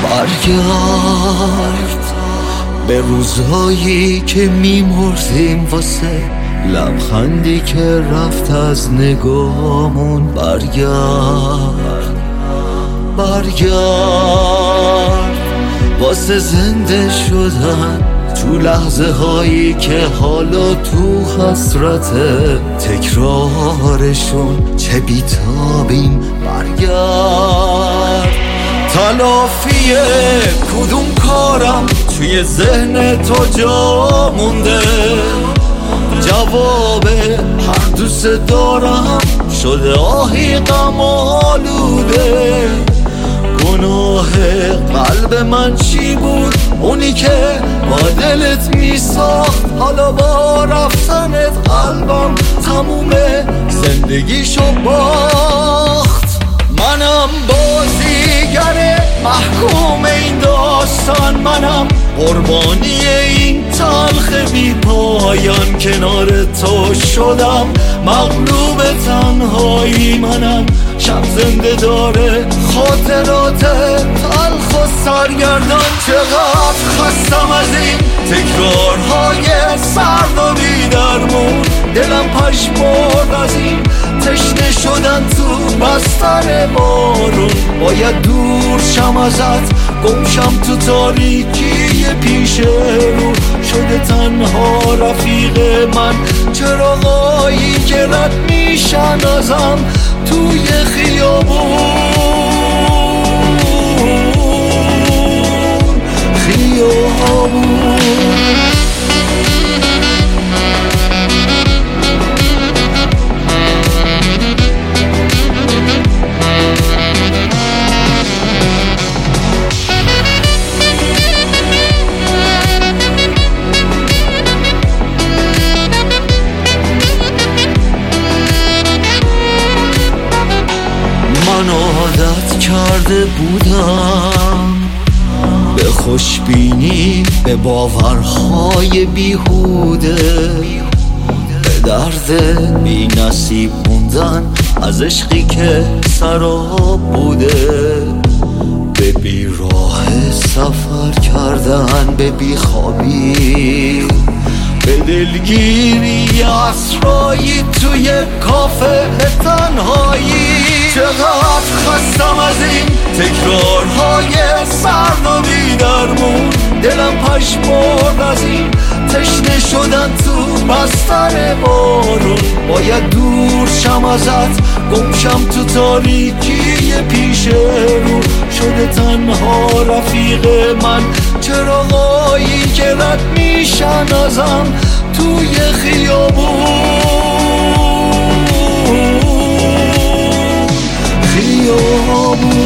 برگرد به روزهایی که میمردیم واسه لبخندی که رفت از نگاهمون. برگرد واسه زنده شدن تو لحظه هایی که حالا تو حسرت تکرارشون چه بیتابیم. برگرد تلافی کدوم کارم توی ذهن تو جا مونده، جواب هر دوست دارم شده آهی غم آلوده. گناه قلب من چی بود؟ اونی که با دلت میساخت، حالا با رفتنت قلبم تمومه زندگیشو باخت. منم بازیگر محکوم این داستان، منم قربانی این تلخ بی پایان. کنار تو شدم مغلوب تنهایی، منم شب زنده داره خاطرات تلخ و سرگردان. چقدر خستم از این تکرارهای سرد و بی درمون، دلم پشمرد از این تشنه شدن تو بستر بارون. باید دور شم ازت، گمشم تو تاریکی پیش رو. شده تنها رفیق من چراغایی که رد میشن ازم توی خیابون. من عادت کرده بودم به خوشبینی، به باورهای بیهوده، به درد بی نصیب موندن از عشقی که سراب بوده، به بیراه سفر کردن، به بیخوابی، به دلگیری اسرایی توی کافه تنهایی. چقدر خستم از این تکرارهای سرد و بی درمون، دلم پشمرد از این تشنه شدن تو بستر بارون. باید دور شم ازت، گمشم تو تاریکی پیش رو. شده تنها رفیق من چراغایی که رد میشن ازم توی خیابون.